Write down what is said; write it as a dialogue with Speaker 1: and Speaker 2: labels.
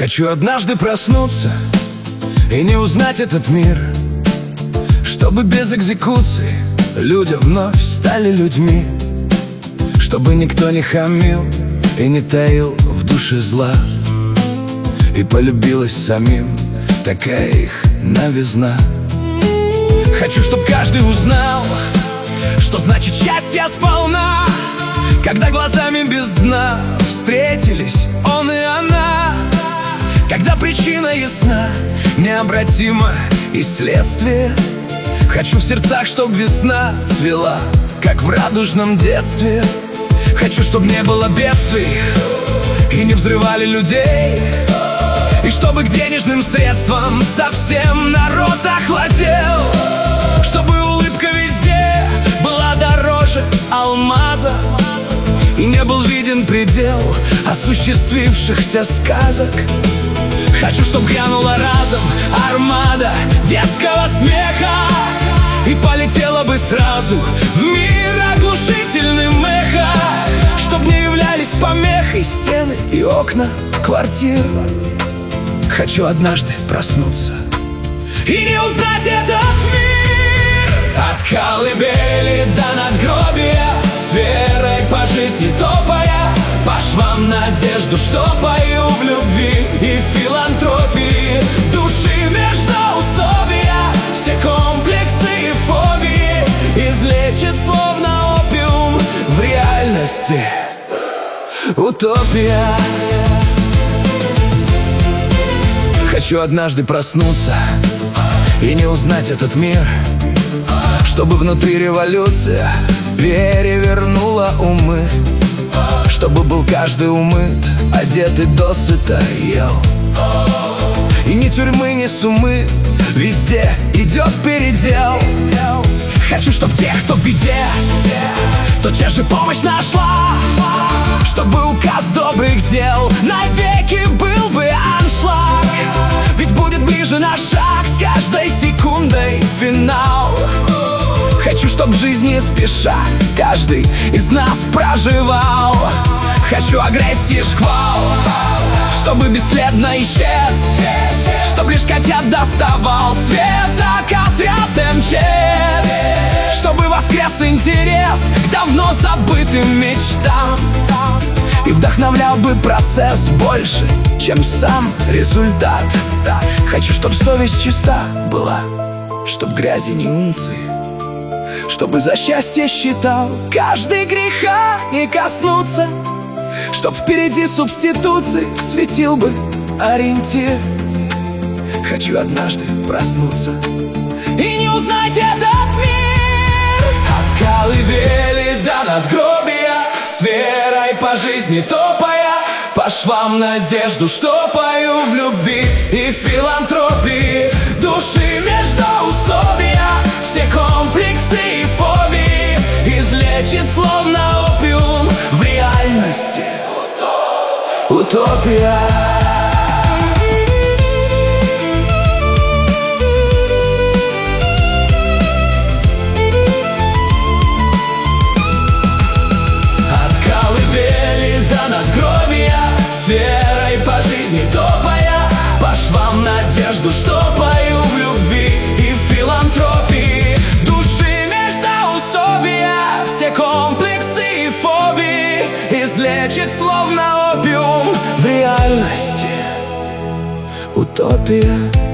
Speaker 1: Хочу однажды проснуться и не узнать этот мир, чтобы без экзекуции люди вновь стали людьми, чтобы никто не хамил и не таил в душе зла, и полюбилась самим такая их новизна. Хочу, чтоб каждый узнал, что значит счастье сполна, когда глазами без дна встретились он и она, когда причина ясна, необратима и следствие. Хочу в сердцах, чтоб весна цвела, как в радужном детстве. Хочу, чтоб не было бедствий и не взрывали людей, и чтобы к денежным средствам совсем народ охладел, чтобы улыбка везде была дороже алмаза, и не был виден предел осуществившихся сказок. Хочу, чтоб грянула разом армада детского смеха и полетела бы сразу в мир оглушительным эхо, чтоб не являлись помехой стены и окна квартир. Хочу однажды проснуться и не узнать этот мир. От колыбели до надгробия, с верой по жизни топая, по швам надежду, что пою в любви и филантропии. Души междоусобия, все комплексы и фобии излечит словно опиум в реальности утопия. Хочу однажды проснуться и не узнать этот мир, чтобы внутри революция вере вернула умы, чтобы был каждый умыт, одет и досыта ел, и ни тюрьмы, ни сумы, везде идет передел. Хочу, чтоб тех, кто в беде, тотчас же помощь нашла, чтобы указ добрых дел навеки был бы аншлаг. Ведь будет ближе наш шаг с каждой секундой финал. Хочу, чтоб жизнь не спеша каждый из нас проживал. Хочу агрессии шквал, чтобы бесследно исчез, чтоб лишь котят доставал свет, как отряд МЧС, чтобы воскрес интерес к давно забытым мечтам и вдохновлял бы процесс больше, чем сам результат. Хочу, чтоб совесть чиста была, чтоб грязи не унции, чтобы за счастье считал каждый греха не коснуться, чтоб впереди субституции светил бы ориентир. Хочу однажды проснуться и не узнать этот мир. От колыбели до надгробия, с верой по жизни топая, по швам надежду, что пою в любви и филантропии. Души междоусобия, все комплексы и фобии излечит словно опиум в реальности утопия. С верой по жизни топая, по швам надежду, что пою в любви и филантропии. Души междоусобия, все комплексы и фобии излечит словно опиум в реальности утопия.